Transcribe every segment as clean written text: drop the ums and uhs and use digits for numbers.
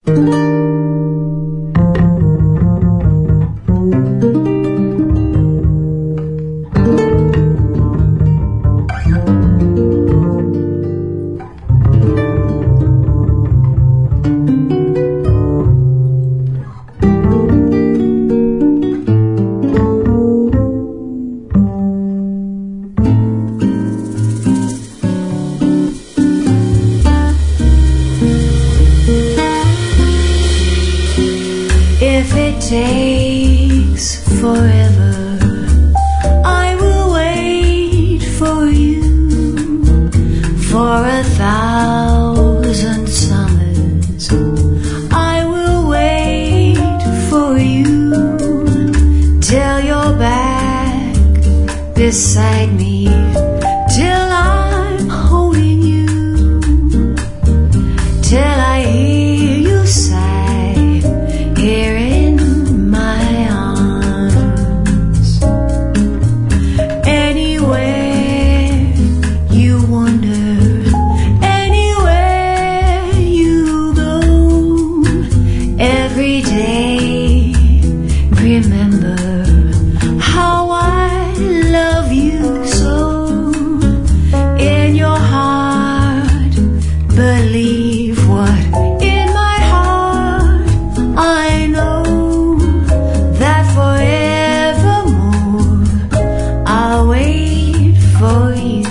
If it takes forever, I will wait for you. For 1,000 summers, I will wait for you. Till you're back beside me, till I'm holding you, till I hear you sigh here in my arms. Anywhere you wander, anywhere you go, every day remember how I love you so. In your heart, believe what in my heart I know, that forevermore I'll wait for you.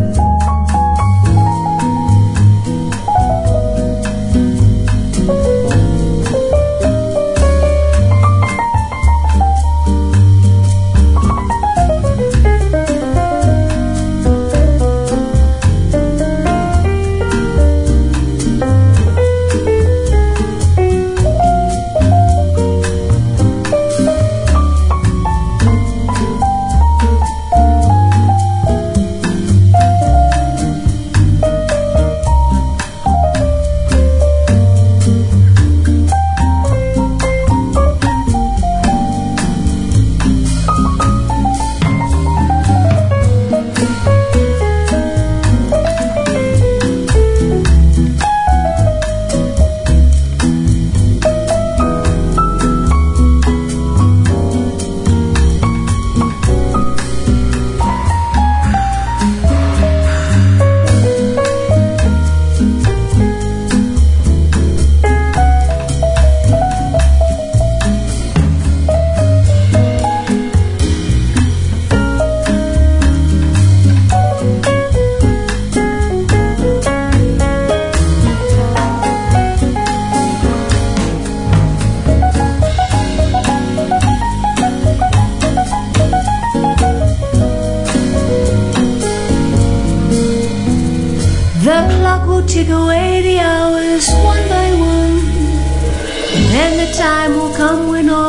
The clock will tick away the hours one by one, and then the time will come when all